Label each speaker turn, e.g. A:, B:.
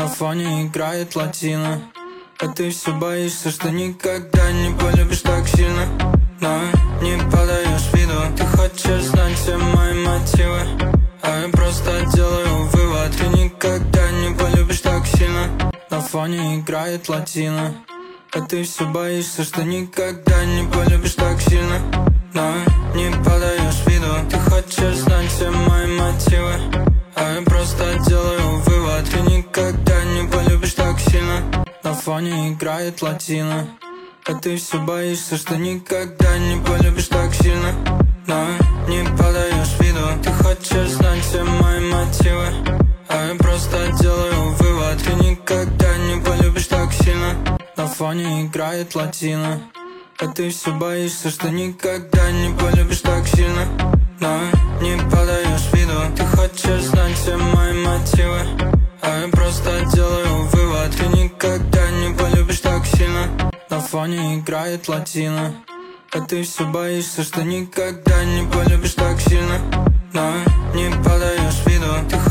A: на фоне играет латина. А ты все боишься, что никогда не полюбишь так сильно. Но не подаешь виду. Ты хочешь знать все мои мотивы, а я просто делаю вывод. Ты никогда не полюбишь так сильно. На фоне играет латина. А ты все боишься, что никогда не полюбишь так сильно. Но не подаешь виду. Ты хочешь знать все мои мотивы, а я просто делаю вывод. Ты никогда не полюбишь так сильно. На фоне играет латина. А ты все боишься, что никогда не полюбишь так сильно. Но не подаешь виду. Ты хочешь знать все мои мотивы, а я просто делаю вывод. Ты никогда не полюбишь так сильно. На фоне играет латина. А ты все боишься, что никогда не полюбишь так сильно. Но не подаешь виду. Ты хочешь знать все мои мотивы, а я просто делаю вывод. Ты никогда не полюбишь так сильно. На фоне играет латина. А ты все боишься, что никогда не полюбишь так сильно. Но не подаешь виду. Ты